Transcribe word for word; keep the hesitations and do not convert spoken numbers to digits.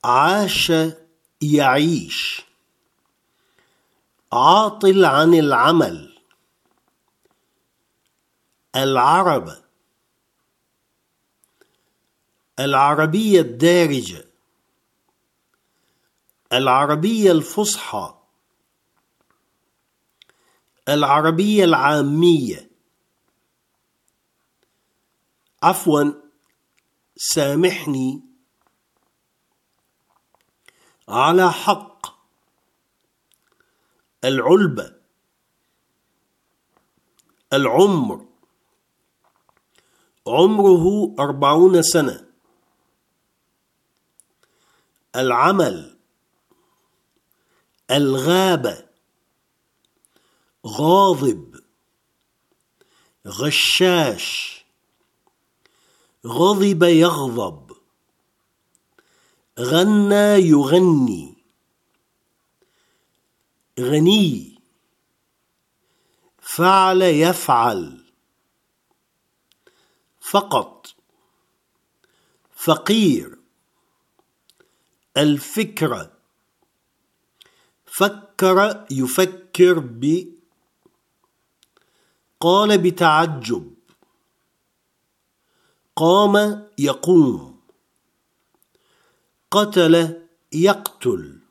عاش يعيش. عاطل عن العمل. العرب. العربية الدارجة. العربية الفصحى. العربية العامية. عفوا، سامحني. على حق. العلبة. العمر. عمره أربعون سنة. العمل. الغابة. غاضب. غشاش. غضب يغضب. غنى يغني. غني. فعل يفعل. فقط. فقير. الفكرة. فكر يفكر ب. قال بتعجب. قام يقوم. قتل يقتل.